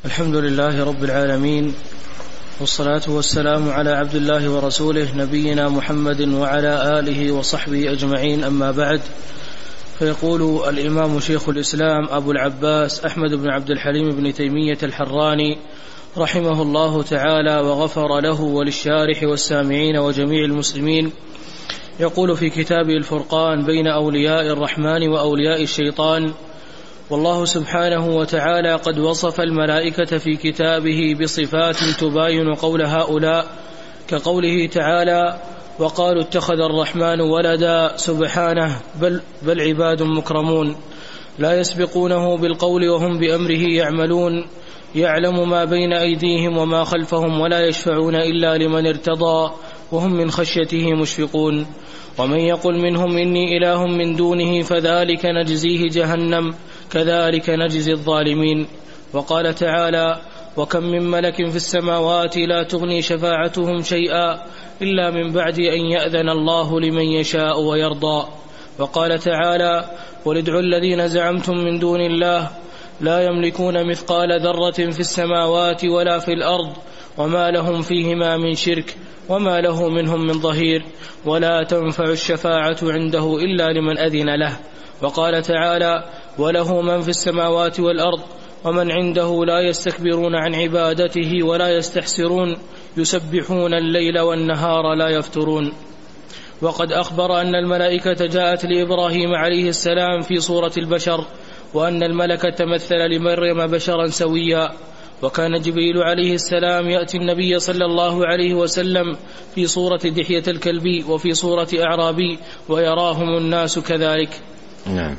الحمد لله رب العالمين، والصلاة والسلام على عبد الله ورسوله نبينا محمد وعلى آله وصحبه أجمعين، أما بعد. فيقول الإمام شيخ الإسلام أبو العباس أحمد بن عبد الحليم بن تيمية الحراني رحمه الله تعالى وغفر له وللشارح والسامعين وجميع المسلمين، يقول في كتابه الفرقان بين أولياء الرحمن وأولياء الشيطان: والله سبحانه وتعالى قد وصف الملائكة في كتابه بصفات تباين قول هؤلاء، كقوله تعالى: وقالوا اتخذ الرحمن ولدا، سبحانه بل عباد مكرمون لا يسبقونه بالقول وهم بأمره يعملون، يعلم ما بين أيديهم وما خلفهم ولا يشفعون إلا لمن ارتضى وهم من خشيته مشفقون، ومن يقل منهم إني إله من دونه فذلك نجزيه جهنم كذلك نجزي الظالمين. وقال تعالى: وكم من ملك في السماوات لا تغني شفاعتهم شيئا إلا من بعد أن يأذن الله لمن يشاء ويرضى. وقال تعالى: قل ادعوا الذين زعمتم من دون الله لا يملكون مثقال ذرة في السماوات ولا في الأرض وما لهم فيهما من شرك وما له منهم من ظهير ولا تنفع الشفاعة عنده إلا لمن أذن له. وقال تعالى: وله من في السماوات والأرض ومن عنده لا يستكبرون عن عبادته ولا يستحسرون يسبحون الليل والنهار لا يفترون. وقد أخبر أن الملائكة جاءت لإبراهيم عليه السلام في صورة البشر، وأن الملك تمثل لمريم بشرا سويا. وكان جبريل عليه السلام يأتي النبي صلى الله عليه وسلم في صورة دحية الكلبي وفي صورة أعرابي ويراهم الناس كذلك. نعم.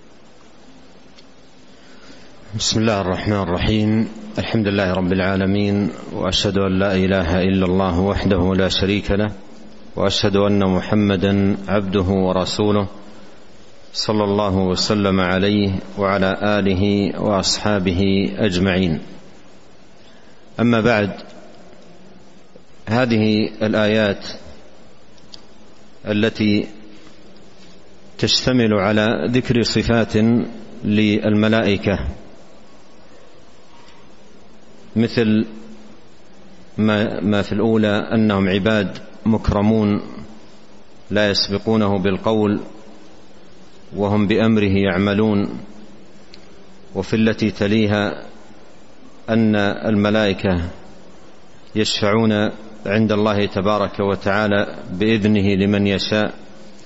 بسم الله الرحمن الرحيم. الحمد لله رب العالمين، وأشهد أن لا إله إلا الله وحده لا شريك له، وأشهد أن محمدا عبده ورسوله صلى الله وسلم عليه وعلى آله وأصحابه أجمعين. أما بعد، هذه الآيات التي تشتمل على ذكر صفات للملائكة مثل ما في الأولى أنهم عباد مكرمون لا يسبقونه بالقول وهم بأمره يعملون، وفي التي تليها أن الملائكة يشفعون عند الله تبارك وتعالى بإذنه لمن يشاء،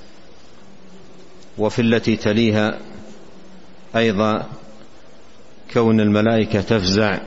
وفي التي تليها أيضا كون الملائكة تفزع،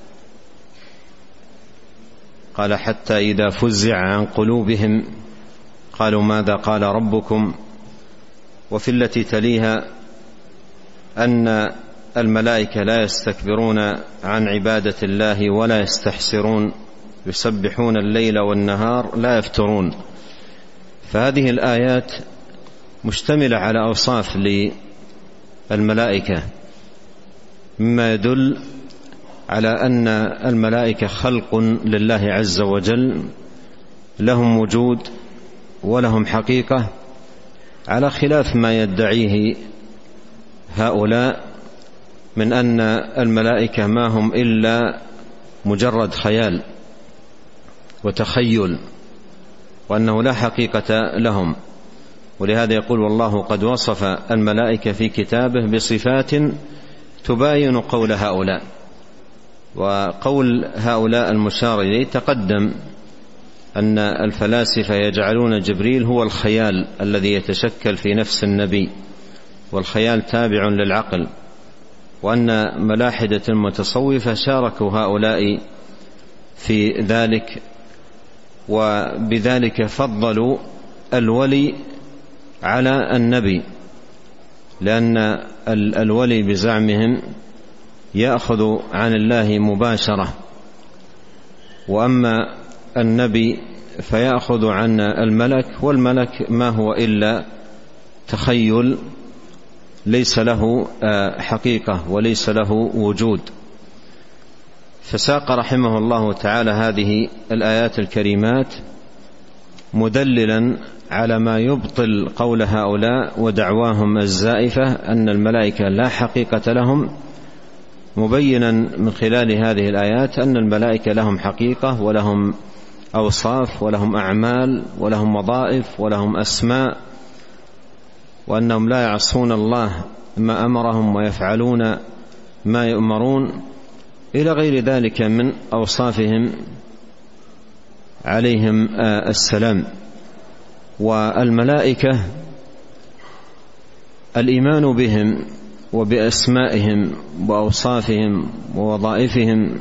قال: حتى إذا فزع عن قلوبهم قالوا ماذا قال ربكم. وفي التي تليها أن الملائكة لا يستكبرون عن عبادة الله ولا يستحسرون يسبحون الليل والنهار لا يفترون. فهذه الآيات مشتملة على أوصاف للملائكة، مما يدل على أن الملائكة خلق لله عز وجل، لهم وجود ولهم حقيقة، على خلاف ما يدعيه هؤلاء من أن الملائكة ما هم إلا مجرد خيال وتخيل، وأنه لا حقيقة لهم. ولهذا يقول: والله قد وصف الملائكة في كتابه بصفات تباين قول هؤلاء. وقول هؤلاء المشار إليه تقدم أن الفلاسفة يجعلون جبريل هو الخيال الذي يتشكل في نفس النبي، والخيال تابع للعقل، وأن ملاحدة المتصوفة شاركوا هؤلاء في ذلك، وبذلك فضلوا الولي على النبي، لأن الولي بزعمهم يأخذ عن الله مباشرة، وأما النبي فيأخذ عن الملك، والملك ما هو إلا تخيل ليس له حقيقة وليس له وجود. فساق رحمه الله تعالى هذه الآيات الكريمات مدللا على ما يبطل قول هؤلاء ودعواهم الزائفة أن الملائكة لا حقيقة لهم، مبينا من خلال هذه الآيات أن الملائكة لهم حقيقة ولهم أوصاف ولهم أعمال ولهم وظائف ولهم أسماء، وأنهم لا يعصون الله ما أمرهم ويفعلون ما يؤمرون إلى غير ذلك من أوصافهم عليهم السلام. والملائكة الإيمان بهم وبأسمائهم وأوصافهم ووظائفهم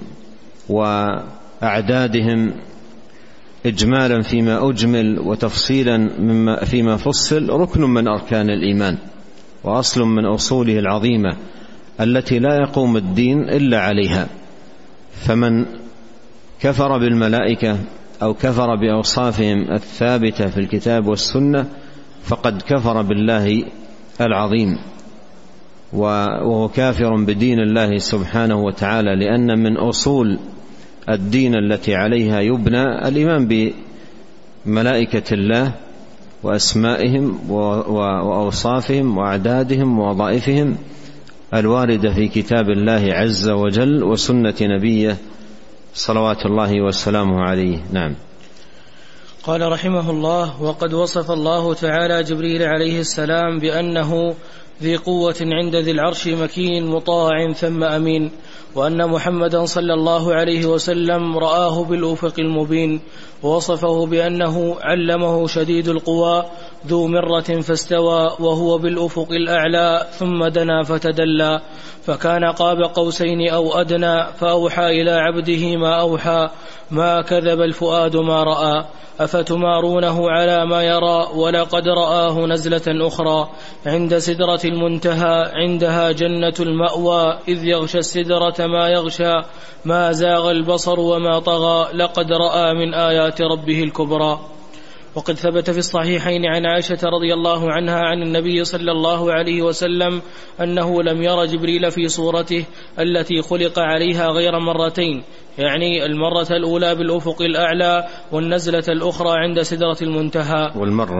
وأعدادهم إجمالا فيما أجمل وتفصيلا فيما فصل ركن من أركان الإيمان وأصل من أصوله العظيمة التي لا يقوم الدين إلا عليها. فمن كفر بالملائكة أو كفر بأوصافهم الثابتة في الكتاب والسنة فقد كفر بالله العظيم، وهو كافر بدين الله سبحانه وتعالى، لأن من أصول الدين التي عليها يبنى الإيمان بملائكة الله وأسمائهم وأوصافهم وأعدادهم ووظائفهم الواردة في كتاب الله عز وجل وسنة نبيه صلوات الله وسلامه عليه. نعم. قال رحمه الله: وقد وصف الله تعالى جبريل عليه السلام بأنه ذي قوة عند ذي العرش مكين مطاع ثم أمين، وأن محمدا صلى الله عليه وسلم رآه بالأفق المبين، ووصفه بأنه علمه شديد القوى ذو مرة فاستوى وهو بالأفق الأعلى ثم دنا فتدلى، فكان قاب قوسين أو أدنى، فأوحى إلى عبده ما أوحى، ما كذب الفؤاد ما رأى، أفتمارونه على ما يرى، ولقد رآه نزلة أخرى عند سدرة المنتهى، عندها جنة المأوى، إذ يغشى السدرة ما يغشى، ما زاغ البصر وما طغى، لقد رأى من آيات ربه الكبرى. وقد ثبت في الصحيحين عن عائشة رضي الله عنها عن النبي صلى الله عليه وسلم أنه لم ير جبريل في صورته التي خلق عليها غير مرتين، يعني المرة الأولى بالأفق الأعلى، والنزلة الأخرى عند سدرة المنتهى،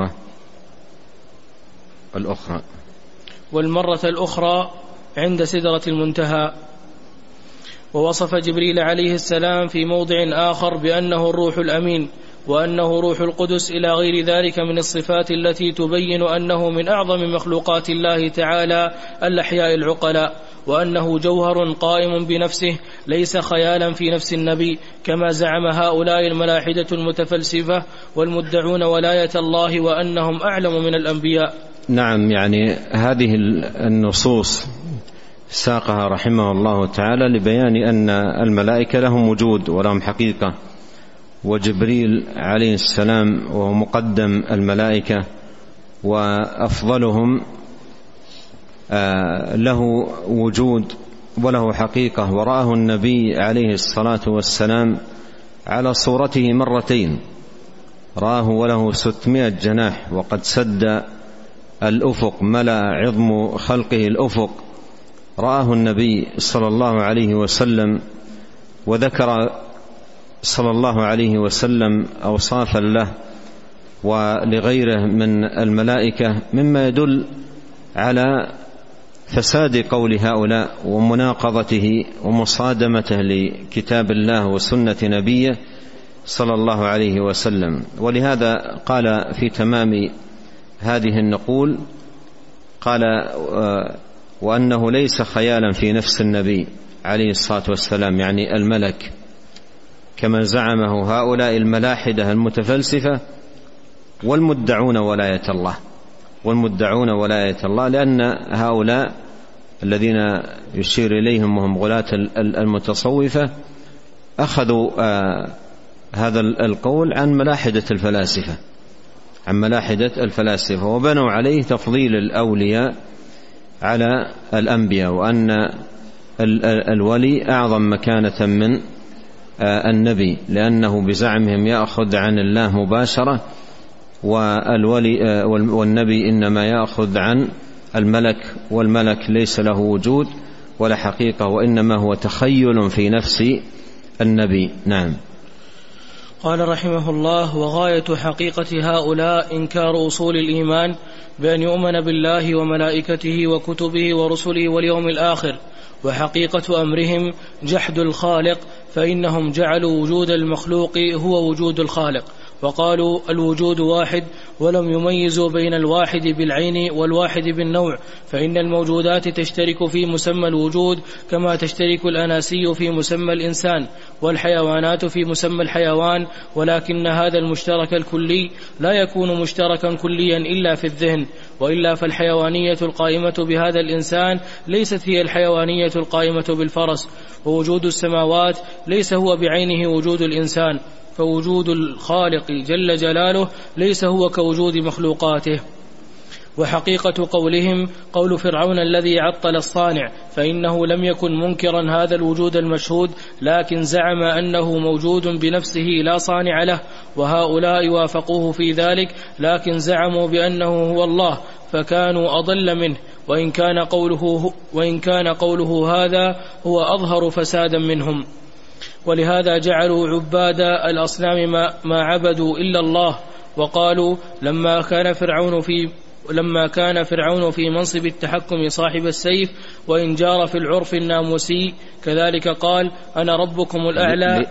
والمرة الأخرى عند سدرة المنتهى. ووصف جبريل عليه السلام في موضع آخر بأنه الروح الأمين، وأنه روح القدس، إلى غير ذلك من الصفات التي تبين أنه من أعظم مخلوقات الله تعالى الأحياء العقلاء، وأنه جوهر قائم بنفسه ليس خيالا في نفس النبي كما زعم هؤلاء الملاحدة المتفلسفة والمدعون ولاية الله وأنهم أعلم من الأنبياء. نعم، يعني هذه النصوص ساقها رحمه الله تعالى لبيان أن الملائكة لهم وجود ولهم حقيقة، وجبريل عليه السلام وهو مقدم الملائكة وأفضلهم له وجود وله حقيقة، ورآه النبي عليه الصلاة والسلام على صورته مرتين، رآه وله 600 جناح، وقد سد الأفق، ملأ عظم خلقه الأفق. رآه النبي صلى الله عليه وسلم، وذكر صلى الله عليه وسلم أوصافا له ولغيره من الملائكة مما يدل على فساد قول هؤلاء ومناقضته ومصادمته لكتاب الله وسنة نبيه صلى الله عليه وسلم. ولهذا قال في تمام هذه النقول، قال: وأنه ليس خيالا في نفس النبي عليه الصلاة والسلام، يعني الملك، كما زعمه هؤلاء الملاحدة المتفلسفة والمدعون ولاية الله، لأن هؤلاء الذين يشير إليهم وهم غلاة المتصوفة أخذوا هذا القول عن ملاحدة الفلاسفة وبنوا عليه تفضيل الأولياء على الأنبياء، وأن الولي أعظم مكانة من النبي، لأنه بزعمهم يأخذ عن الله مباشرة، والنبي إنما يأخذ عن الملك، والملك ليس له وجود ولا حقيقة، وإنما هو تخيل في نفس النبي. نعم. قال رحمه الله: وغاية حقيقة هؤلاء إنكار أصول الإيمان بأن يؤمن بالله وملائكته وكتبه ورسله واليوم الآخر، وحقيقة أمرهم جحد الخالق، فإنهم جعلوا وجود المخلوق هو وجود الخالق، وقالوا الوجود واحد، ولم يميزوا بين الواحد بالعين والواحد بالنوع، فإن الموجودات تشترك في مسمى الوجود كما تشترك الأناسي في مسمى الإنسان، والحيوانات في مسمى الحيوان، ولكن هذا المشترك الكلي لا يكون مشتركا كليا إلا في الذهن، وإلا فالحيوانية القائمة بهذا الإنسان ليست هي الحيوانية القائمة بالفرس، ووجود السماوات ليس هو بعينه وجود الإنسان، فوجود الخالق جل جلاله ليس هو كوجود مخلوقاته. وحقيقة قولهم قول فرعون الذي عطل الصانع، فإنه لم يكن منكرا هذا الوجود المشهود، لكن زعم أنه موجود بنفسه لا صانع له، وهؤلاء وافقوه في ذلك، لكن زعموا بأنه هو الله، فكانوا أضل منه، وإن كان قوله هذا هو أظهر فسادا منهم. ولهذا جعلوا عباد الأصنام ما عبدوا إلا الله، وقالوا لما كان فرعون في منصب التحكم صاحب السيف، وإن جار في العرف الناموسي كذلك قال أنا ربكم الأعلى.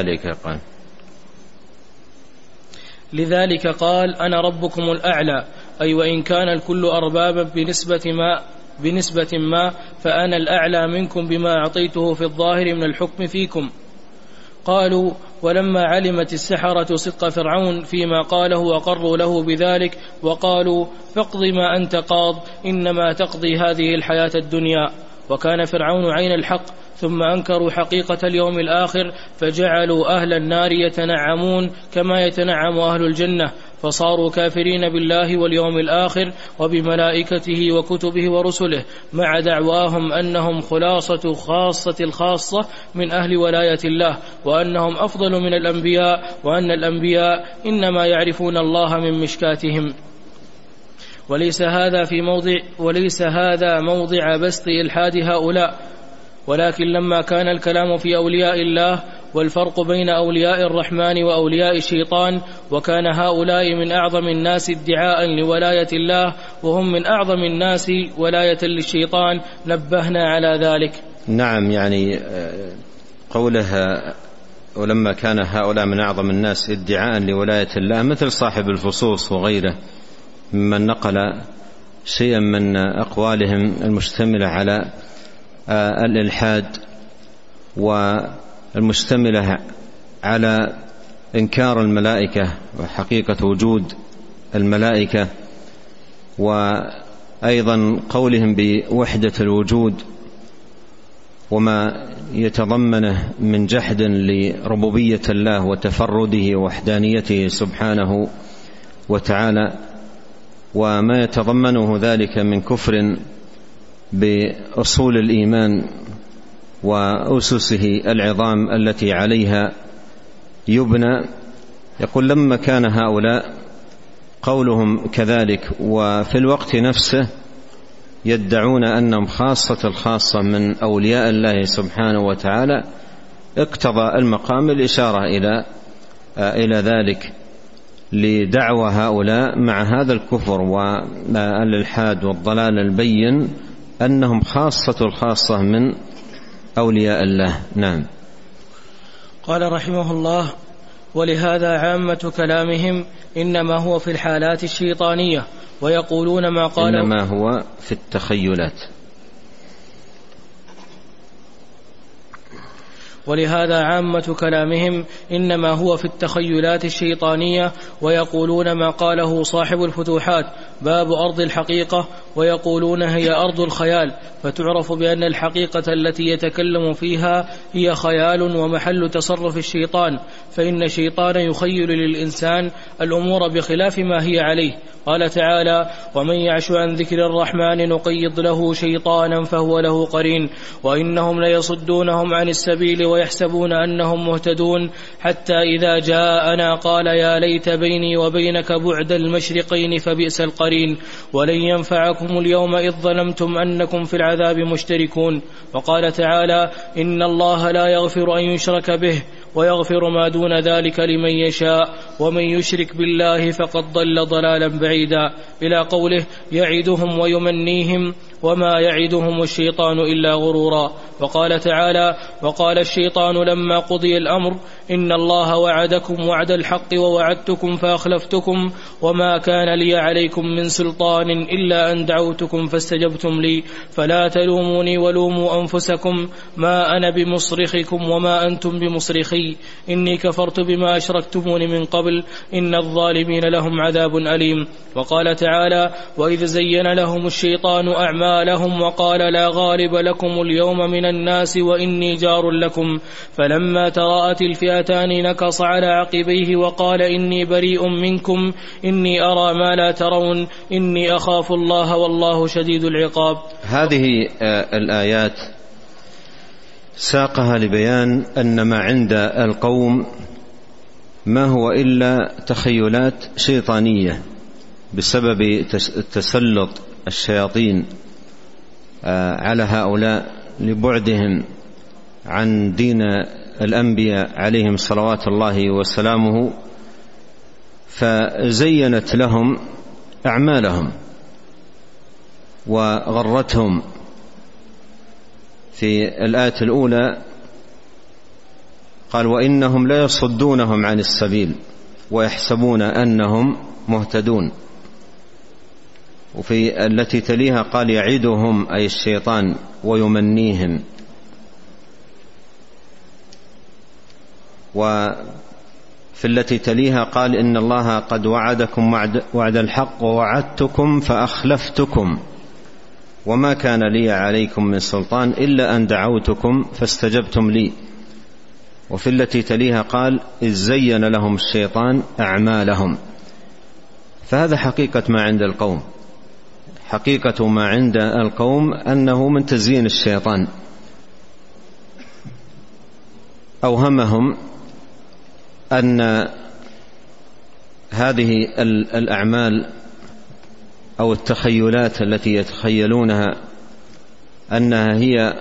لذلك قال أنا ربكم الأعلى، أي وإن كان الكل أربابا بنسبة ما فأنا الأعلى منكم بما أعطيته في الظاهر من الحكم فيكم. قالوا ولما علمت السحرة صدق فرعون فيما قاله وقروا له بذلك، وقالوا فاقض ما أنت قاض، إنما تقضي هذه الحياة الدنيا. وكان فرعون عين الحق، ثم أنكروا حقيقة اليوم الآخر، فجعلوا أهل النار يتنعمون كما يتنعم أهل الجنة، فصاروا كافرين بالله واليوم الآخر وبملائكته وكتبه ورسله، مع دعواهم أنهم خلاصة خاصة الخاصة من أهل ولاية الله، وأنهم أفضل من الأنبياء، وأن الأنبياء إنما يعرفون الله من مشكاتهم. وليس هذا موضع بسط إلحاد هؤلاء، ولكن لما كان الكلام في أولياء الله والفرق بين أولياء الرحمن وأولياء الشيطان، وكان هؤلاء من أعظم الناس ادعاء لولاية الله، وهم من أعظم الناس ولاية للشيطان، نبهنا على ذلك. نعم، يعني قولها ولما كان هؤلاء من أعظم الناس ادعاء لولاية الله، مثل صاحب الفصوص وغيره ممن نقل شيئا من أقوالهم المشتملة على الإلحاد والمشتملة على إنكار الملائكة وحقيقة وجود الملائكة، وأيضا قولهم بوحدة الوجود وما يتضمنه من جحد لربوبية الله وتفرده ووحدانيته سبحانه وتعالى، وما يتضمنه ذلك من كفر بأصول الإيمان وأسسه العظام التي عليها يبنى. يقول لما كان هؤلاء قولهم كذلك، وفي الوقت نفسه يدعون أنهم خاصة الخاصة من أولياء الله سبحانه وتعالى، اقتضى المقام الإشارة إلى ذلك لدعوى هؤلاء مع هذا الكفر والإلحاد والضلال البين أنهم خاصة الخاصة من أولياء الله. نعم. قال رحمه الله: ولهذا عامة كلامهم إنما هو في الحالات الشيطانية، ويقولون ما قالوا إنما هو في التخيلات. ولهذا عامة كلامهم إنما هو في التخيلات الشيطانية، ويقولون ما قاله صاحب الفتوحات باب أرض الحقيقة، ويقولون هي أرض الخيال، فتعرف بأن الحقيقة التي يتكلم فيها هي خيال ومحل تصرف الشيطان، فإن الشيطان يخيل للإنسان الأمور بخلاف ما هي عليه. قال تعالى: ومن يعش عن ذكر الرحمن نقيض له شيطانا فهو له قرين، وإنهم ليصدونهم عن السبيل ويحسبون أنهم مهتدون، حتى إذا جاءنا قال يا ليت بيني وبينك بعد المشرقين فبئس القرين. آخرين ولن ينفعكم اليوم إذ ظلمتم أنكم في العذاب مشتركون. وقال تعالى إن الله لا يغفر أن يشرك به ويغفر ما دون ذلك لمن يشاء ومن يشرك بالله فقد ضل ضلالا بعيدا إلى قوله يعدهم ويمنيهم وما يعدهم الشيطان إلا غرورا. وقال تعالى وقال الشيطان لما قضي الأمر إن الله وعدكم وعد الحق ووعدتكم فأخلفتكم وما كان لي عليكم من سلطان إلا أن دعوتكم فاستجبتم لي فلا تلوموني ولوموا أنفسكم ما أنا بمصرخكم وما أنتم بمصرخي إني كفرت بما أشركتمون من قبل إن الظالمين لهم عذاب أليم. وقال تعالى وإذ زين لهم الشيطان أعمالهم وقال لا غالب لكم اليوم من الناس وإني جار لكم فلما تراءت الفئتان نكص على عقبيه وقال إني بريء منكم إني أرى ما لا ترون إني أخاف الله والله شديد العقاب. هذه الآيات ساقها لبيان أن ما عند القوم ما هو إلا تخيلات شيطانية بسبب تسلط الشياطين على هؤلاء لبعدهم عن دين الأنبياء عليهم صلوات الله وسلامه، فزينت لهم أعمالهم وغرتهم. في الآية الأولى قال وإنهم لا يصدونهم عن السبيل ويحسبون أنهم مهتدون. وفي التي تليها قال يعدهم أي الشيطان ويمنيهم. وفي التي تليها قال إن الله قد وعدكم وعد الحق ووعدتكم فأخلفتكم وما كان لي عليكم من سلطان إلا أن دعوتكم فاستجبتم لي. وفي التي تليها قال إذ زين لهم الشيطان أعمالهم. فهذا حقيقة ما عند القوم. حقيقة ما عند القوم أنه من تزيين الشيطان أوهمهم أن هذه الأعمال أو التخيلات التي يتخيلونها أنها هي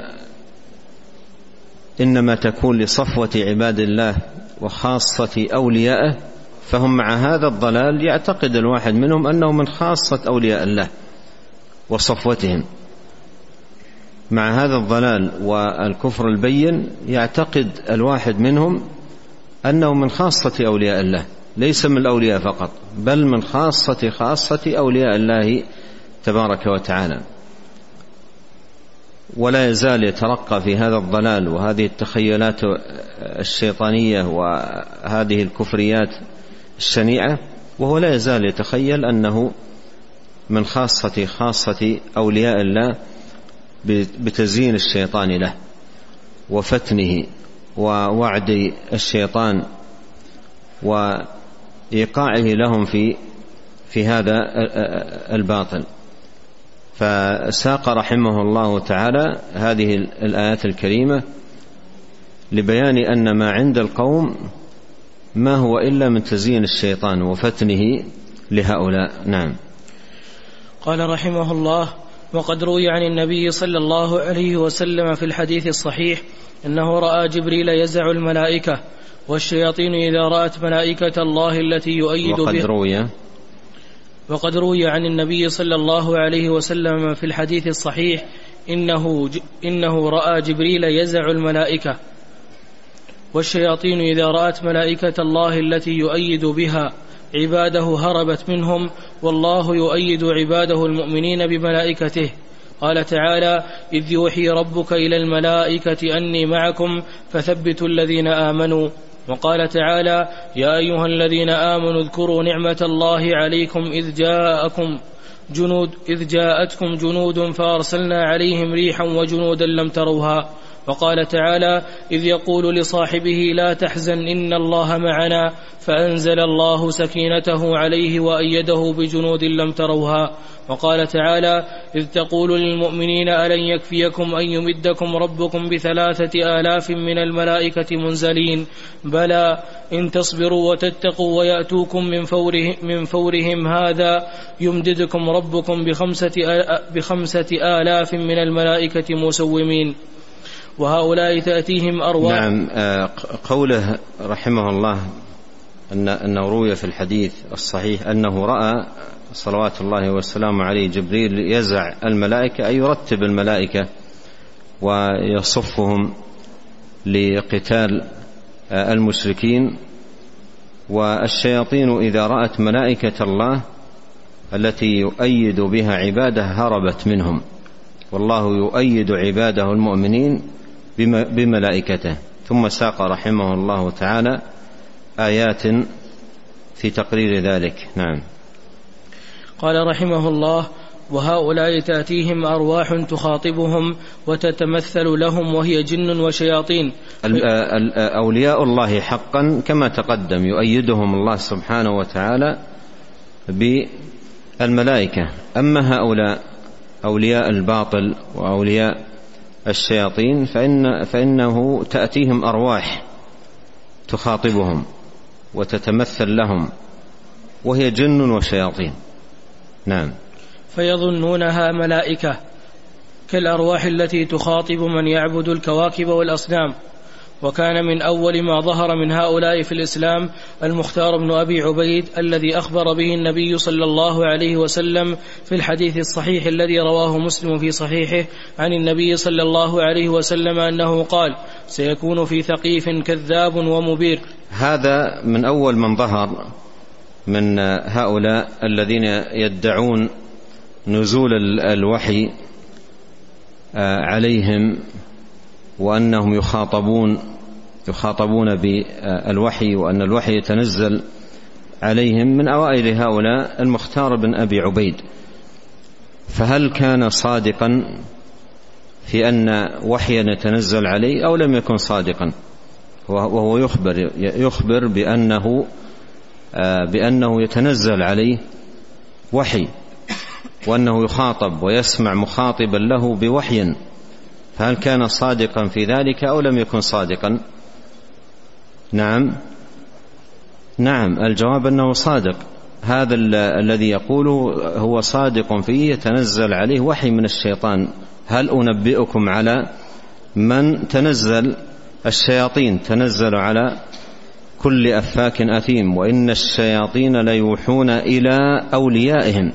إنما تكون لصفوة عباد الله وخاصة أوليائه، فهم مع هذا الضلال يعتقد الواحد منهم أنه من خاصة أولياء الله وصفوتهم. مع هذا الضلال والكفر البين يعتقد الواحد منهم أنه من خاصة أولياء الله، ليس من الأولياء فقط بل من خاصة أولياء الله تبارك وتعالى. ولا يزال يترقى في هذا الضلال وهذه التخيلات الشيطانية وهذه الكفريات الشنيعة، وهو لا يزال يتخيل أنه من خاصة أولياء الله بتزيين الشيطان له وفتنه ووعد الشيطان وإيقاعه لهم في هذا الباطل. فساق رحمه الله تعالى هذه الآيات الكريمة لبيان أن ما عند القوم ما هو إلا من تزيين الشيطان وفتنه لهؤلاء. نعم. قال رحمه الله وقد روي عن النبي صلى الله عليه وسلم في الحديث الصحيح أنه رأى جبريل يزع الملائكة والشياطين إذا رأت ملائكة الله التي يؤيد بها. وقد روي عن النبي صلى الله عليه وسلم في الحديث الصحيح إنه رأى جبريل يزع الملائكة والشياطين إذا رأت ملائكة الله التي يؤيد بها عباده هربت منهم والله يؤيد عباده المؤمنين بملائكته. قال تعالى إذ يوحي ربك إلى الملائكة أني معكم فثبتوا الذين آمنوا. وقال تعالى يا أيها الذين آمنوا اذكروا نعمة الله عليكم إذ جاءتكم جنود فأرسلنا عليهم ريحا وجنودا لم تروها. وقال تعالى: إذ يقول لصاحبه لا تحزن إن الله معنا فأنزل الله سكينته عليه وأيده بجنود لم تروها. وقال تعالى: إذ تقول للمؤمنين ألن يكفيكم أن يمدكم ربكم ب3,000 من الملائكة منزلين بلى إن تصبروا وتتقوا ويأتوكم من فورهم هذا يمددكم ربكم ب5,000 من الملائكة مسومين. وهؤلاء تأتيهم أرواح. نعم. قوله رحمه الله أنه روي في الحديث الصحيح أنه رأى صلوات الله والسلام عليه جبريل يزع الملائكة، أي يرتب الملائكة ويصفهم لقتال المشركين. والشياطين إذا رأت ملائكة الله التي يؤيد بها عباده هربت منهم، والله يؤيد عباده المؤمنين بملائكته. ثم ساق رحمه الله تعالى آيات في تقرير ذلك. نعم. قال رحمه الله: وهؤلاء تأتيهم أرواح تخاطبهم وتتمثل لهم وهي جن وشياطين. أولياء الله حقا كما تقدم يؤيدهم الله سبحانه وتعالى بالملائكة. أما هؤلاء أولياء الباطل وأولياء الشياطين فإنه تأتيهم أرواح تخاطبهم وتتمثل لهم وهي جن وشياطين. نعم. فيظنونها ملائكة كالأرواح التي تخاطب من يعبد الكواكب والأصنام. وكان من أول ما ظهر من هؤلاء في الإسلام المختار بن أبي عبيد الذي أخبر به النبي صلى الله عليه وسلم في الحديث الصحيح الذي رواه مسلم في صحيحه عن النبي صلى الله عليه وسلم أنه قال: سيكون في ثقيف كذاب ومبير. هذا من أول من ظهر من هؤلاء الذين يدعون نزول الوحي عليهم وأنهم يخاطبون بالوحي وأن الوحي يتنزل عليهم. من أوائل هؤلاء المختار بن أبي عبيد. فهل كان صادقا في أن وحيا يتنزل عليه أو لم يكن صادقا؟ وهو يخبر بأنه يتنزل عليه وحي وأنه يخاطب ويسمع مخاطبا له بوحي. فهل كان صادقا في ذلك أو لم يكن صادقا؟ نعم الجواب أنه صادق. هذا الذي يقوله هو صادق فيه، يتنزل عليه وحي من الشيطان. هل أنبئكم على من تنزل؟ الشياطين تنزل على كل أفاك أثيم وإن الشياطين ليوحون إلى أوليائهم.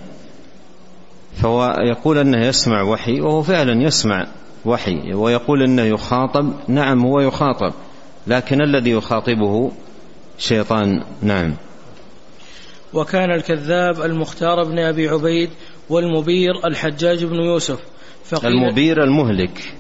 فهو يقول أنه يسمع وحي وهو فعلا يسمع وحي، ويقول أنه يخاطب. نعم هو يخاطب، لكن الذي يخاطبه شيطان. نعم. وكان الكذاب المختار بن أبي عبيد والمبير الحجاج بن يوسف. المبير المهلك.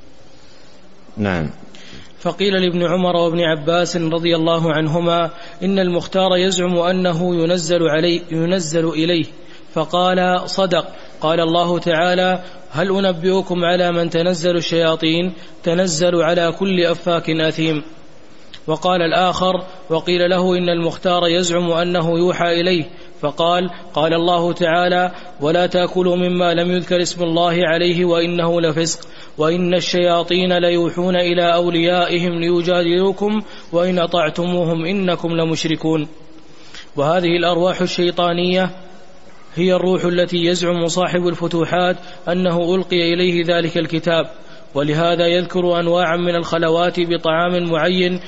نعم. فقيل لابن عمر وابن عباس رضي الله عنهما: إن المختار يزعم أنه ينزل إليه. فقال: صدق. قال الله تعالى: هل أنبئكم على من تنزل الشياطين؟ تنزل على كل أفاك أثيم. وقال الآخر: وقيل له إن المختار يزعم أنه يوحى إليه. فقال: قال الله تعالى: ولا تأكلوا مما لم يذكر اسم الله عليه وإنه لفسق وإن الشياطين ليوحون إلى أوليائهم ليجادلوكم وإن أطعتموهم إنكم لمشركون. وهذه الأرواح الشيطانية هي الروح التي يزعم صاحب الفتوحات أنه ألقي إليه ذلك الكتاب، ولهذا يذكر أنواعا من الخلوات بطعام معين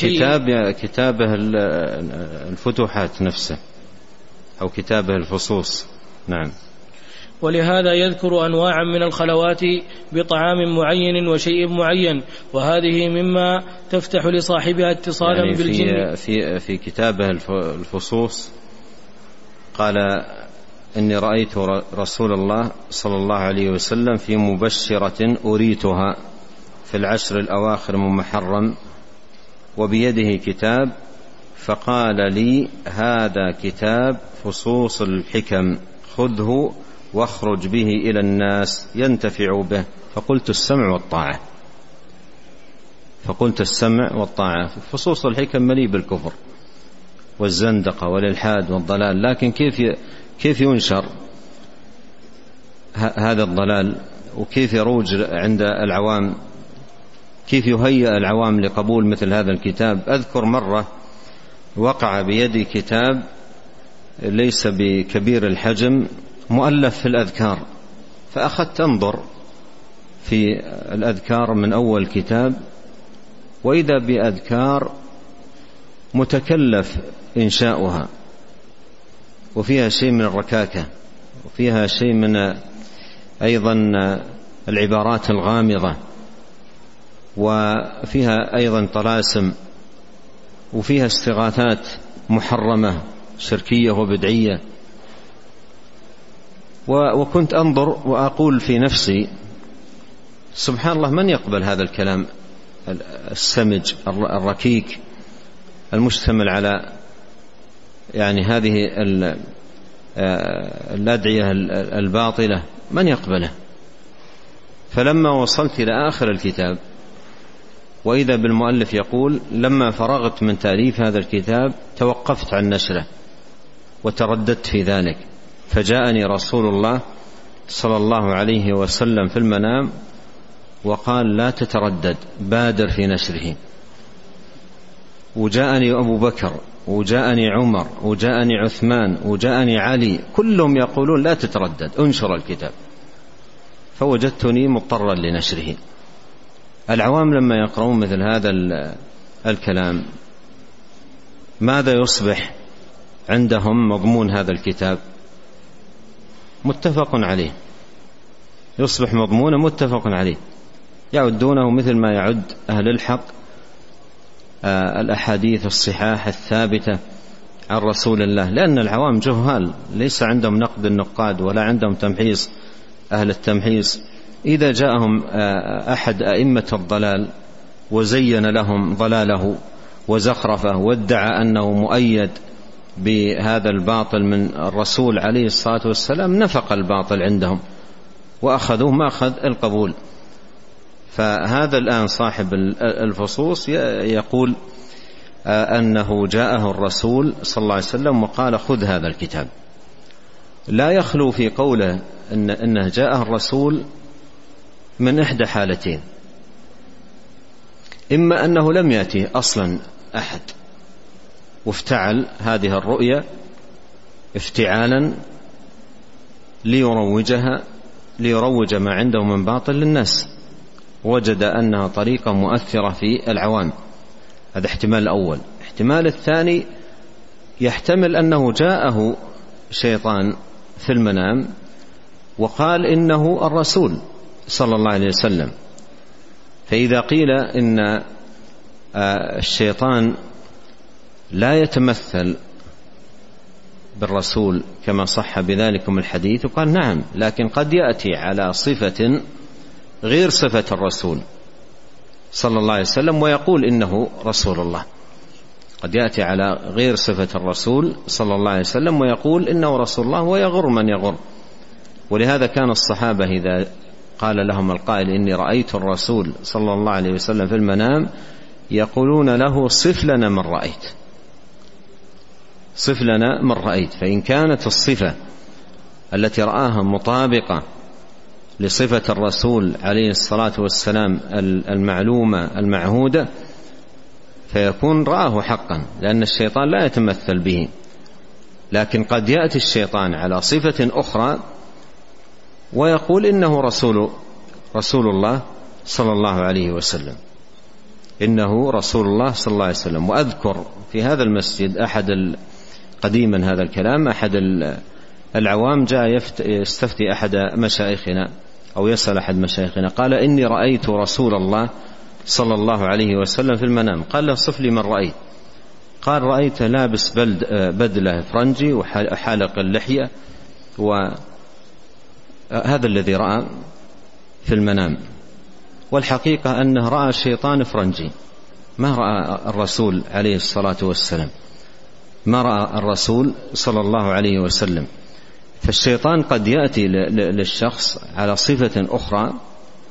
كتابه الفتوحات نفسه أو كتابه الفصوص. نعم. ولهذا يذكر أنواعا من الخلوات بطعام معين وشيء معين، وهذه مما تفتح لصاحبها اتصالا يعني بالجن. في كتابه الفصوص قال: إني رأيت رسول الله صلى الله عليه وسلم في مبشرة أريتها في العشر الأواخر من محرم وبيده كتاب، فقال لي: هذا كتاب فصوص الحكم، خذه واخرج به إلى الناس ينتفع به. فقلت: السمع والطاعة. فقلت السمع والطاعة. فصوص الحكم مليء بالكفر والزندقة والإلحاد والضلال، لكن كيف ينشر هذا الضلال وكيف يروج عند العوام، كيف يهيئ العوام لقبول مثل هذا الكتاب؟ أذكر مرة وقع بيدي كتاب ليس بكبير الحجم مؤلف في الأذكار، فأخذت أنظر في الأذكار من أول كتاب، وإذا بأذكار متكلف إنشاؤها، وفيها شيء من الركاكة، وفيها شيء من أيضا العبارات الغامضة، وفيها أيضا طلاسم، وفيها استغاثات محرمة شركية وبدعية. وكنت أنظر وأقول في نفسي سبحان الله، من يقبل هذا الكلام السمج الركيك المشتمل على يعني هذه الأدعية الباطلة؟ من يقبله؟ فلما وصلت إلى آخر الكتاب وإذا بالمؤلف يقول: لما فرغت من تأليف هذا الكتاب توقفت عن نشره وترددت في ذلك، فجاءني رسول الله صلى الله عليه وسلم في المنام وقال: لا تتردد، بادر في نشره. وجاءني أبو بكر، وجاءني عمر، وجاءني عثمان، وجاءني علي، كلهم يقولون: لا تتردد، انشر الكتاب. فوجدتني مضطرا لنشره. العوام لما يقرؤون مثل هذا الكلام ماذا يصبح عندهم مضمون هذا الكتاب؟ متفق عليه، يصبح مضمون متفق عليه، يعدونه مثل ما يعد أهل الحق الأحاديث الصحاح الثابتة عن رسول الله، لأن العوام جهال، ليس عندهم نقد النقاد ولا عندهم تمحيص أهل التمحيص. إذا جاءهم أحد أئمة الضلال وزين لهم ضلاله وزخرفه وادعى أنه مؤيد بهذا الباطل من الرسول عليه الصلاة والسلام، نفق الباطل عندهم وأخذوه ما أخذ القبول. فهذا الآن صاحب الفصوص يقول أنه جاءه الرسول صلى الله عليه وسلم وقال: خذ هذا الكتاب. لا يخلو في قوله أنه جاءه الرسول من إحدى حالتين: إما أنه لم يأتي أصلا أحد وافتعل هذه الرؤيا افتعالا ليروج ما عنده من باطل للناس، وجد أنها طريقة مؤثرة في العوام. هذا احتمال الأول. احتمال الثاني: يحتمل أنه جاءه شيطان في المنام وقال إنه الرسول صلى الله عليه وسلم. فإذا قيل إن الشيطان لا يتمثل بالرسول كما صح بذلكم الحديث، وقال: نعم، لكن قد يأتي على صفة غير صفة الرسول صلى الله عليه وسلم ويقول إنه رسول الله. قد يأتي على غير صفة الرسول صلى الله عليه وسلم ويقول إنه رسول الله ويغر من يغر. ولهذا كان الصحابة إذا قال لهم القائل: إني رأيت الرسول صلى الله عليه وسلم في المنام، يقولون له: صف لنا من رأيت، صف لنا من رأيت. فإن كانت الصفة التي رآها مطابقة لصفة الرسول عليه الصلاة والسلام المعلومة المعهودة، فيكون رآه حقا، لأن الشيطان لا يتمثل به. لكن قد يأتي الشيطان على صفة أخرى ويقول إنه رسول الله صلى الله عليه وسلم، إنه رسول الله صلى الله عليه وسلم. وأذكر في هذا المسجد قديما هذا الكلام، أحد العوام جاء يستفتي أحد مشايخنا أو يسأل أحد مشايخنا، قال: إني رأيت رسول الله صلى الله عليه وسلم في المنام. قال له: صف لي من رأيت. قال: رأيت لابس بدلة فرنجي وحالق اللحية، وهذا الذي رأى في المنام. والحقيقة أنه رأى شيطان فرنجي، ما رأى الرسول عليه الصلاة والسلام، ما رأى الرسول صلى الله عليه وسلم. فالشيطان قد يأتي للشخص على صفة أخرى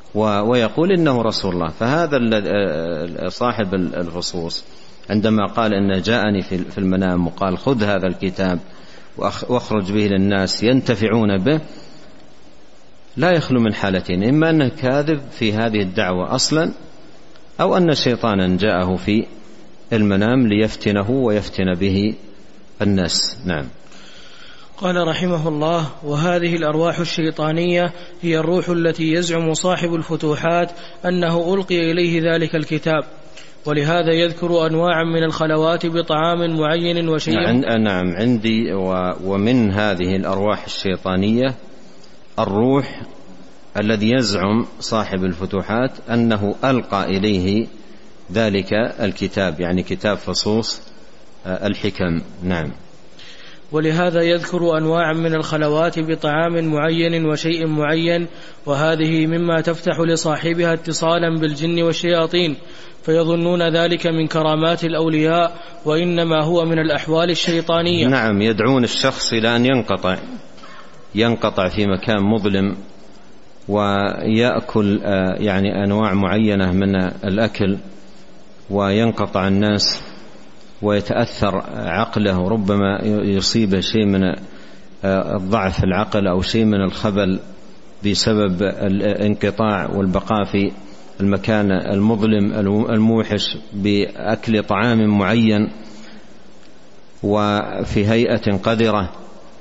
ويقول إنه رسول الله. فهذا صاحب الفصوص عندما قال إن جاءني في المنام وقال خذ هذا الكتاب واخرج به للناس ينتفعون به، لا يخلو من حالتين: إما أنه كاذب في هذه الدعوة أصلا، أو أن شيطانا جاءه في المنام ليفتنه ويفتن به الناس. نعم. قال رحمه الله: وهذه الأرواح الشيطانية هي الروح التي يزعم صاحب الفتوحات أنه ألقي إليه ذلك الكتاب، ولهذا يذكر أنواعا من الخلوات بطعام معين وشيء. نعم عندي. ومن هذه الأرواح الشيطانية الروح الذي يزعم صاحب الفتوحات أنه ألقى إليه ذلك الكتاب، يعني كتاب فصوص الحكم. نعم. ولهذا يذكر أنواعا من الخلوات بطعام معين وشيء معين، وهذه مما تفتح لصاحبها اتصالا بالجن والشياطين، فيظنون ذلك من كرامات الأولياء، وإنما هو من الأحوال الشيطانية. نعم. يدعون الشخص إلى أن ينقطع في مكان مظلم ويأكل يعني أنواع معينة من الأكل، وينقطع الناس ويتأثر عقله، ربما يصيبه شيء من الضعف العقل أو شيء من الخبل بسبب الانقطاع والبقاء في المكان المظلم الموحش بأكل طعام معين وفي هيئة قذرة،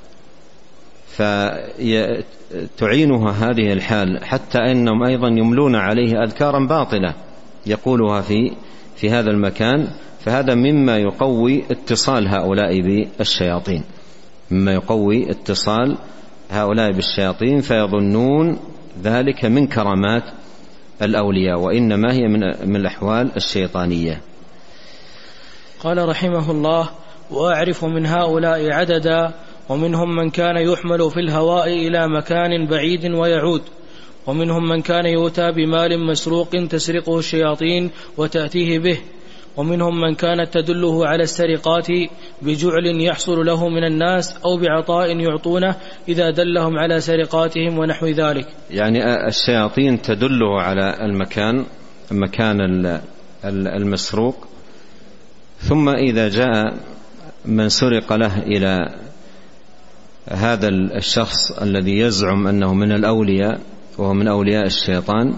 فتعينها هذه الحال، حتى إنهم أيضا يملون عليه أذكارا باطلة يقولها في هذا المكان. فهذا مما يقوي اتصال هؤلاء بالشياطين، مما يقوي اتصال هؤلاء بالشياطين، فيظنون ذلك من كرامات الأولياء، وإنما هي من الأحوال الشيطانية. قال رحمه الله: وأعرف من هؤلاء عددا، ومنهم من كان يحمل في الهواء إلى مكان بعيد ويعود، ومنهم من كان يؤتى بمال مسروق تسرقه الشياطين وتأتيه به، ومنهم من كانت تدله على السرقات بجعل يحصل له من الناس أو بعطاء يعطونه إذا دلهم على سرقاتهم ونحو ذلك. يعني الشياطين تدله على المكان المسروق، ثم إذا جاء من سرق له إلى هذا الشخص الذي يزعم أنه من الأولياء وهو من أولياء الشيطان،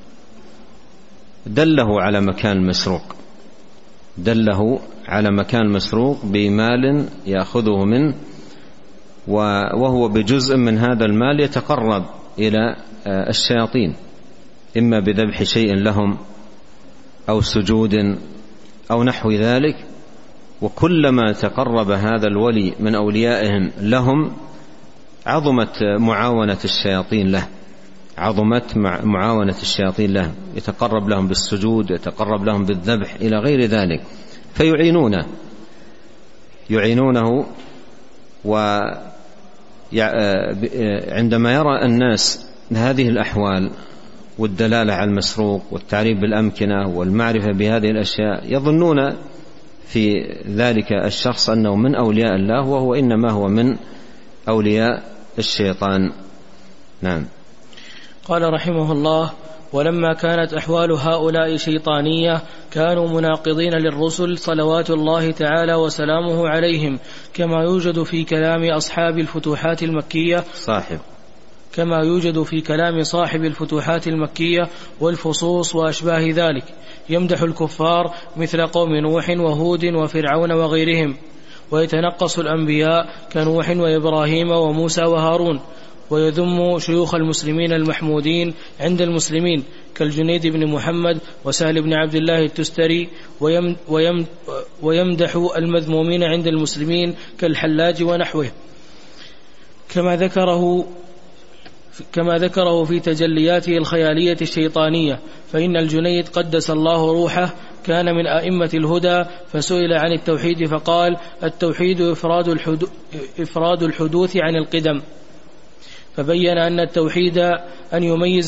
دله على مكان مسروق بمال يأخذه منه، وهو بجزء من هذا المال يتقرب إلى الشياطين، إما بذبح شيء لهم أو سجود أو نحو ذلك. وكلما تقرب هذا الولي من أوليائهم لهم عظمت معاونة الشياطين له، يتقرب لهم بالسجود، يتقرب لهم بالذبح إلى غير ذلك، يعينونه. وعندما يرى الناس هذه الأحوال والدلالة على المسروق والتعريف بالأمكنة والمعرفة بهذه الأشياء، يظنون في ذلك الشخص أنه من أولياء الله، وهو إنما هو من أولياء الشيطان. نعم. قال رحمه الله: ولما كانت أحوال هؤلاء شيطانية كانوا مناقضين للرسل صلوات الله تعالى وسلامه عليهم، كما يوجد في كلام أصحاب الفتوحات المكية صاحب الفتوحات المكية والفصوص وأشباه ذلك، يمدح الكفار مثل قوم نوح وهود وفرعون وغيرهم، ويتنقص الأنبياء كنوح وإبراهيم وموسى وهارون، ويذم شيوخ المسلمين المحمودين عند المسلمين كالجنيد بن محمد وسهل بن عبد الله التستري، ويمدح المذمومين عند المسلمين كالحلاج ونحوه، كما ذكره في تجلياته الخيالية الشيطانية. فإن الجنيد قدس الله روحه كان من أئمة الهدى، فسئل عن التوحيد فقال: التوحيد إفراد الحدوث عن القدم، فبين أن التوحيد أن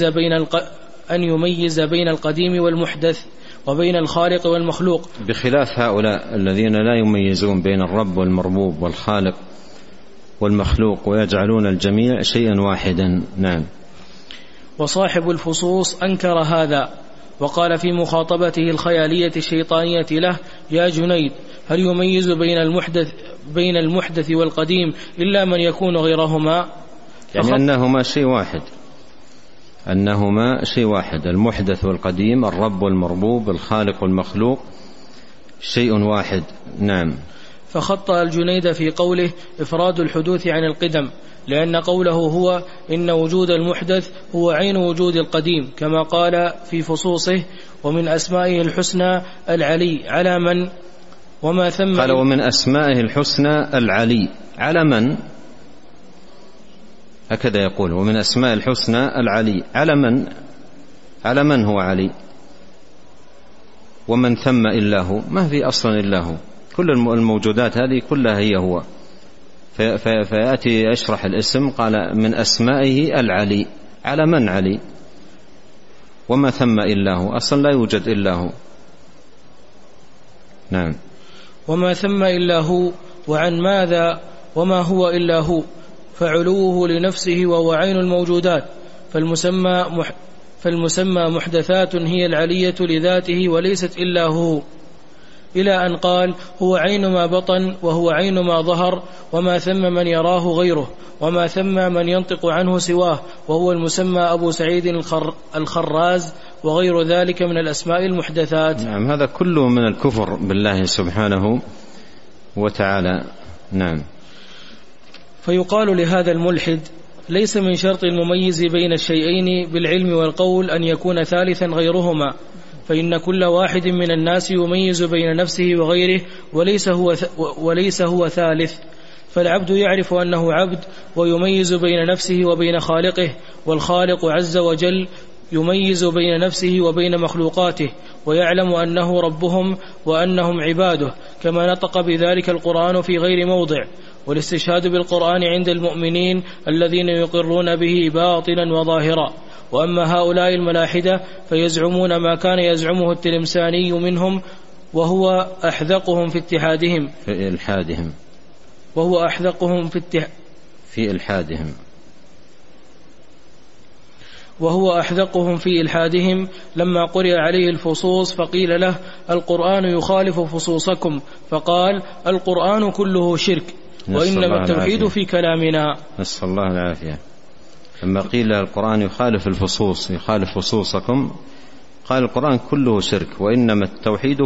يميز بين القديم والمحدث وبين الخالق والمخلوق، بخلاف هؤلاء الذين لا يميزون بين الرب والمربوب والخالق والمخلوق، ويجعلون الجميع شيئا واحدا. نعم. وصاحب الفصوص أنكر هذا وقال في مخاطبته الخيالية الشيطانية له: يا جنيد، هل يميز بين المحدث والقديم إلا من يكون غيرهما؟ يعني أنهما شيء واحد، المحدث والقديم، الرب والمربوب، الخالق والمخلوق، شيء واحد. نعم. فخطأ الجنيد في قوله إفراد الحدوث عن القدم، لأن قوله هو إن وجود المحدث هو عين وجود القديم، كما قال في فصوصه: ومن أسمائه الحسنى العلي على من وما ثم. قال ومن أسمائه الحسنى العلي على من، هكذا يقول: ومن أسماء الحسنى العلي على من هو علي؟ ومن ثم إلا هو، ما في أصلا إلا هو، كل الموجودات هذه كلها هي هو. فيأتي يشرح الاسم قال من أسمائه العلي، على من علي؟ وما ثم إلا هو، أصلا لا يوجد إلا هو. نعم. وما ثم إلا هو، وعن ماذا وما هو إلا هو، فعلوه لنفسه وهو عين الموجودات، فالمسمى محدثات هي العلية لذاته وليست إلا هو، إلى أن قال: هو عين ما بطن وهو عين ما ظهر، وما ثم من يراه غيره، وما ثم من ينطق عنه سواه، وهو المسمى أبو سعيد الخراز، وغير ذلك من الأسماء المحدثات. نعم، هذا كله من الكفر بالله سبحانه وتعالى. نعم. فيقال لهذا الملحد: ليس من شرط المميز بين الشيئين بالعلم والقول أن يكون ثالثا غيرهما، فإن كل واحد من الناس يميز بين نفسه وغيره وليس هو ثالث. فالعبد يعرف أنه عبد ويميز بين نفسه وبين خالقه، والخالق عز وجل يميز بين نفسه وبين مخلوقاته، ويعلم أنه ربهم وأنهم عباده، كما نطق بذلك القرآن في غير موضع. والاستشهاد بالقرآن عند المؤمنين الذين يقرون به باطنا وظاهرا. وأما هؤلاء الملاحدة فيزعمون ما كان يزعمه التلمساني منهم، وهو أحذقهم في اتحادهم، في إلحادهم، وهو أحذقهم في إلحادهم لما قرئ عليه الفصوص فقيل له: القرآن يخالف فصوصكم، فقال: القرآن كله شرك، وإنما التوحيد في كلامنا. نسأل الله العافية. لما قيل القرآن يخالف الفصوص، يخالف فصوصكم، قال القرآن كله شرك، وإنما التوحيد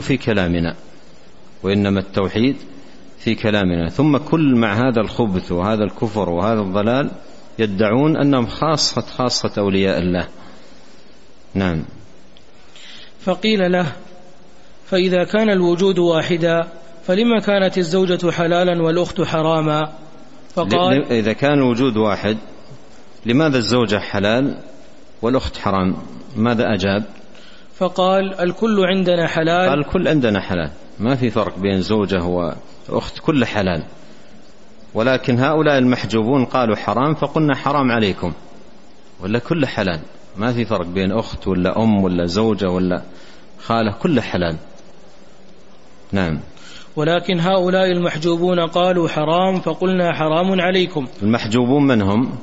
في كلامنا. ثم كل مع هذا الخبث وهذا الكفر وهذا الضلال يدعون أنهم خاصة أولياء الله. نعم. فقيل له: فإذا كان الوجود واحدا فلما كانت الزوجة حلالا والأخت حراما؟ فقال: إذا كان الوجود واحد لماذا الزوجة حلال والأخت حرام؟ ماذا أجاب؟ فقال: الكل عندنا حلال. قال: الكل عندنا حلال، ما في فرق بين زوجة وأخت، كل حلال، ولكن هؤلاء المحجوبون قالوا حرام فقلنا حرام عليكم، ولا كل حلال، ما في فرق بين أخت ولا أم ولا زوجة ولا خالة، كل حلال. نعم. ولكن هؤلاء المحجوبون قالوا حرام فقلنا حرام عليكم. المحجوبون من هم؟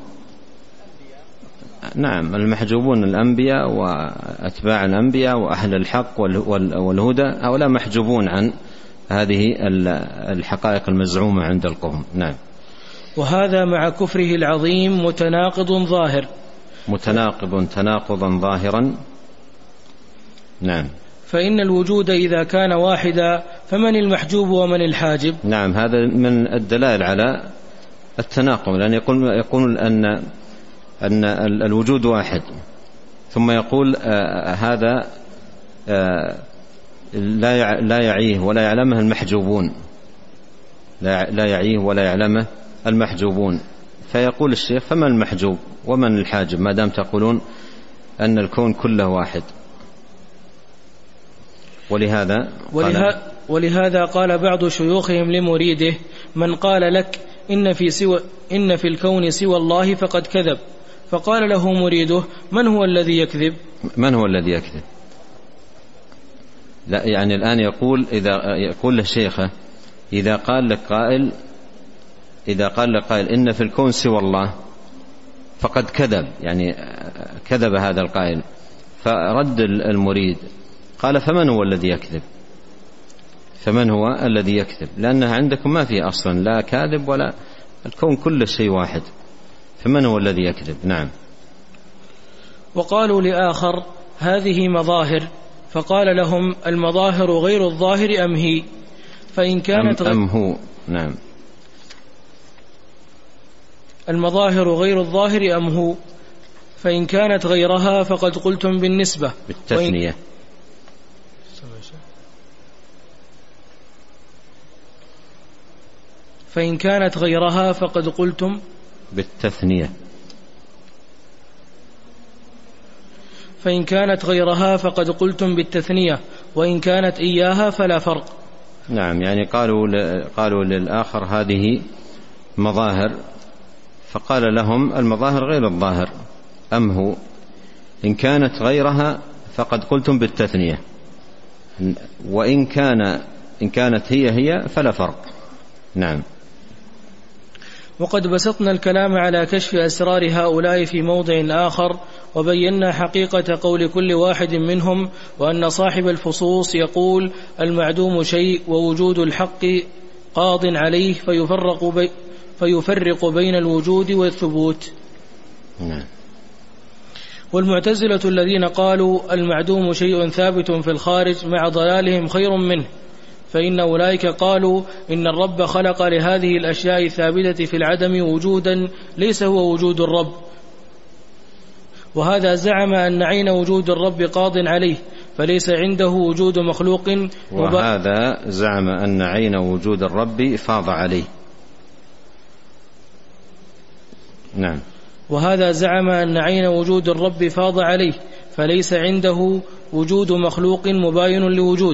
نعم، المحجوبون الأنبياء وأتباع الأنبياء وأهل الحق والهدى، هؤلاء محجوبون عن هذه الحقائق المزعومة عند القوم. نعم. وهذا مع كفره العظيم تناقضا ظاهرا. نعم. فإن الوجود إذا كان واحدا فمن المحجوب ومن الحاجب؟ نعم، هذا من الدلائل على التناقض، لأن يقول أن الوجود واحد، ثم يقول هذا لا يعيه ولا يعلمه المحجوبون، لا يعيه ولا يعلمه المحجوبون. فيقول الشيخ: فمن المحجوب ومن الحاجب ما دام تقولون أن الكون كله واحد؟ ولهذا قال بعض شيوخهم لمريده: من قال لك إن في الكون سوى الله فقد كذب. فقال له مريده: من هو الذي يكذب؟ لا، يعني الآن يقول لشيخه: إذا قال لك قائل إن في الكون سوى الله فقد كذب، يعني كذب هذا القائل. فرد المريد قال فمن هو الذي يكذب؟ فمن هو الذي يكذب؟ لأنها عندكم ما في أصلا لا كاذب ولا، الكون كل شيء واحد، فمن هو الذي يكذب؟ نعم. وقالوا لآخر هذه مظاهر، فقال لهم المظاهر غير الظاهر أم هي؟ فإن كانت أم هو. نعم. المظاهر غير الظاهر أم هو؟ فإن كانت غيرها فقد قلتم بالنسبة بالتثنية. فإن كانت غيرها فقد قلتم بالتثنية. فإن كانت غيرها فقد قلتم بالتثنية، وإن كانت إياها فلا فرق. نعم، يعني قالوا للآخر هذه مظاهر، فقال لهم المظاهر غير الظاهر أم هو؟ إن كانت غيرها فقد قلتم بالتثنية، وإن كانت هي فلا فرق. نعم. وقد بسطنا الكلام على كشف أسرار هؤلاء في موضع آخر، وبينا حقيقة قول كل واحد منهم، وأن صاحب الفصوص يقول المعدوم شيء ووجود الحق قاض عليه، فيفرق بين الوجود والثبوت. والمعتزلة الذين قالوا المعدوم شيء ثابت في الخارج مع ضلالهم خير منه، فإن أولئك قالوا إن الرب خلق لهذه الأشياء الثابتة في العدم وجودا ليس هو وجود الرب، وهذا زعم أن عين وجود الرب قاض عليه، فليس عنده وجود مخلوق. وهذا زعم أن عين وجود الرب فاض عليه. نعم. وهذا زعم أن عين وجود الرب فاض عليه، فليس عنده وجود مخلوق مباين لوجود.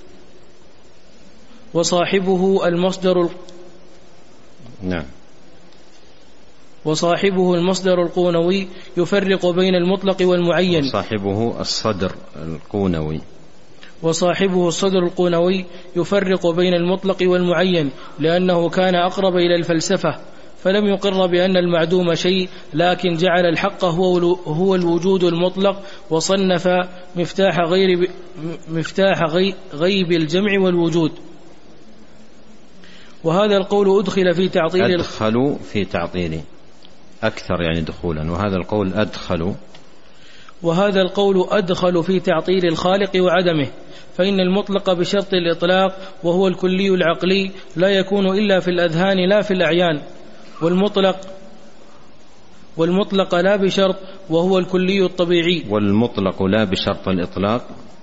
وصاحبه المصدر القونوي يفرق بين المطلق والمعين. وصاحبه الصدر القونوي يفرق بين المطلق والمعين، لأنه كان أقرب إلى الفلسفة، فلم يقر بأن المعدوم شيء، لكن جعل الحق هو الوجود المطلق، وصنف مفتاح غيب الجمع والوجود. وهذا القول أدخل في تعطيل أكثر، يعني دخولا، وهذا القول أدخل في تعطيل الخالق وعدمه، فإن المطلق بشرط الإطلاق وهو الكلي العقلي لا يكون إلا في الأذهان لا في الأعيان، والمطلق لا بشرط وهو الكلي الطبيعي. والمطلق لا بشرط الإطلاق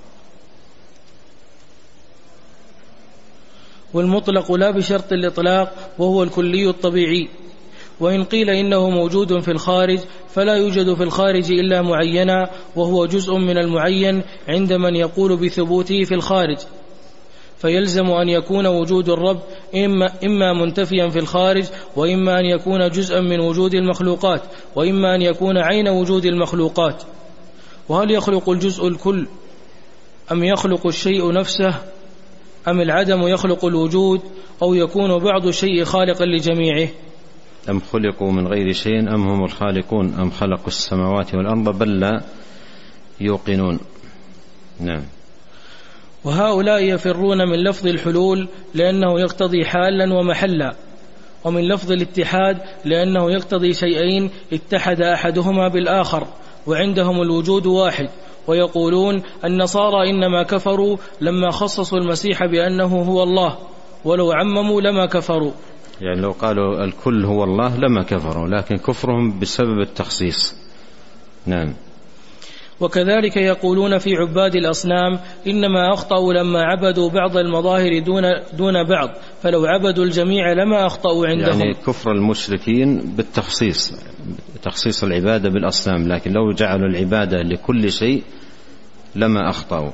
وهو الكلي الطبيعي. وإن قيل إنه موجود في الخارج فلا يوجد في الخارج إلا معينا، وهو جزء من المعين عند من يقول بثبوته في الخارج، فيلزم أن يكون وجود الرب إما منتفيا في الخارج، وإما أن يكون جزءا من وجود المخلوقات، وإما أن يكون عين وجود المخلوقات. وهل يخلق الجزء الكل أم يخلق الشيء نفسه، أم العدم يخلق الوجود، أو يكون بعض الشيء خالقا لجميعه؟ أم خلقوا من غير شيء أم هم الخالقون أم خلقوا السماوات والأرض بل لا يوقنون. نعم. وهؤلاء يفرون من لفظ الحلول لأنه يقتضي حالا ومحلا، ومن لفظ الاتحاد لأنه يقتضي شيئين اتحد أحدهما بالآخر، وعندهم الوجود واحد. ويقولون النصارى إنما كفروا لما خصصوا المسيح بأنه هو الله، ولو عمموا لما كفروا، يعني لو قالوا الكل هو الله لما كفروا، لكن كفرهم بسبب التخصيص. نعم. وكذلك يقولون في عباد الأصنام إنما أخطأوا لما عبدوا بعض المظاهر دون بعض، فلو عبدوا الجميع لما أخطأوا عندهم. يعني كفر المشركين بالتخصيص، تخصيص العبادة بالأصنام، لكن لو جعلوا العبادة لكل شيء لما أخطأوا.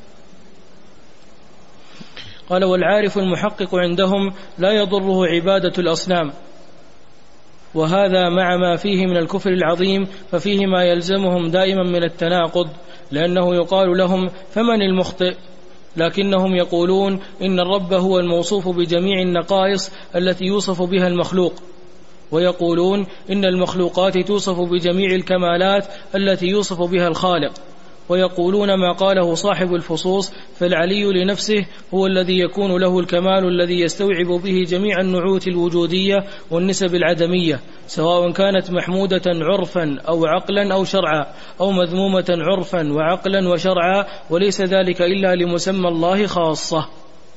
قال والعارف المحقق عندهم لا يضره عبادة الأصنام، وهذا مع ما فيه من الكفر العظيم، ففيه ما يلزمهم دائما من التناقض، لأنه يقال لهم فمن المخطئ، لكنهم يقولون إن الرب هو الموصوف بجميع النقائص التي يوصف بها المخلوق، ويقولون إن المخلوقات توصف بجميع الكمالات التي يوصف بها الخالق، ويقولون ما قاله صاحب الفصوص: فالعلي لنفسه هو الذي يكون له الكمال الذي يستوعب به جميع النعوت الوجودية والنسب العدمية، سواء كانت محمودة عرفا أو عقلا أو شرعا، أو مذمومة عرفا وعقلا وشرعا، وليس ذلك إلا لمسمى الله خاصة.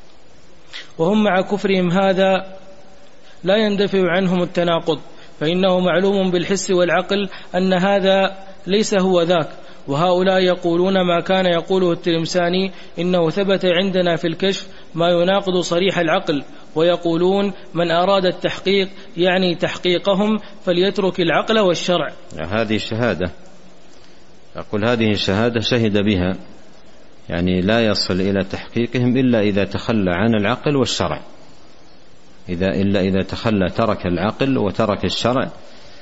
وهم مع كفرهم هذا لا يندفع عنهم التناقض، فإنه معلوم بالحس والعقل أن هذا ليس هو ذاك. وهؤلاء يقولون ما كان يقوله التلمساني: إنه ثبت عندنا في الكشف ما يناقض صريح العقل. ويقولون من أراد التحقيق يعني تحقيقهم فليترك العقل والشرع. هذه شهادة، أقول هذه شهادة شهد بها، يعني لا يصل إلى تحقيقهم إلا إذا تخلى عن العقل والشرع، إلا إذا تخلى، ترك العقل وترك الشرع.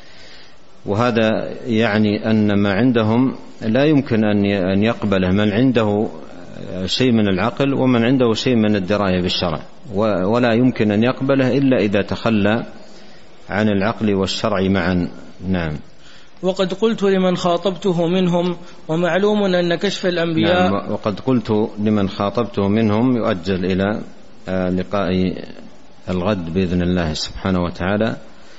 وهذا يعني أن ما عندهم لا يمكن أن يقبله من عنده شيء من العقل ومن عنده شيء من الدراية بالشرع، ولا يمكن أن يقبله إلا إذا تخلى عن العقل والشرع معا. نعم. وقد قلت لمن خاطبته منهم، ومعلوم أن كشف الأنبياء. نعم، وقد قلت لمن خاطبته منهم يؤجل إلى لقاء الغد بإذن الله سبحانه وتعالى.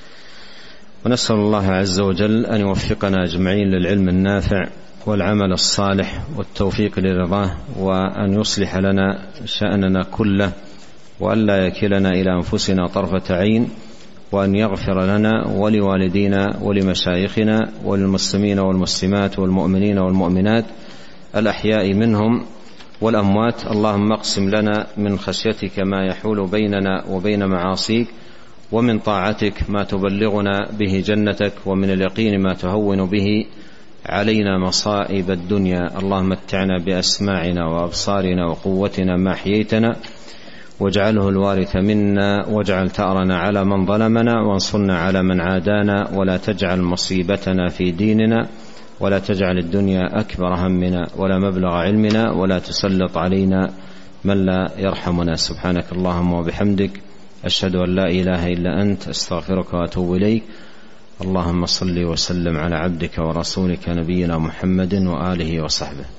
ونسأل الله عز وجل أن يوفقنا أجمعين للعلم النافع والعمل الصالح والتوفيق لرضاه، وأن يصلح لنا شأننا كله، وأن لا يكلنا إلى أنفسنا طرفة عين، وأن يغفر لنا ولوالدينا ولمشايخنا وللمسلمين والمسلمات والمؤمنين والمؤمنات الأحياء منهم والأموات. اللهم اقسم لنا من خشيتك ما يحول بيننا وبين معاصيك، ومن طاعتك ما تبلغنا به جنتك، ومن اليقين ما تهون به علينا مصائب الدنيا. اللهم متعنا بأسماعنا وأبصارنا وقوتنا ما أحييتنا، واجعله الوارث منا، واجعل ثأرنا على من ظلمنا، وانصرنا على من عادانا، ولا تجعل مصيبتنا في ديننا، ولا تجعل الدنيا أكبر همنا ولا مبلغ علمنا، ولا تسلط علينا من لا يرحمنا. سبحانك اللهم وبحمدك، أشهد أن لا إله إلا أنت، أستغفرك وأتوب إليك. اللهم صل وسلم على عبدك ورسولك نبينا محمد وآله وصحبه.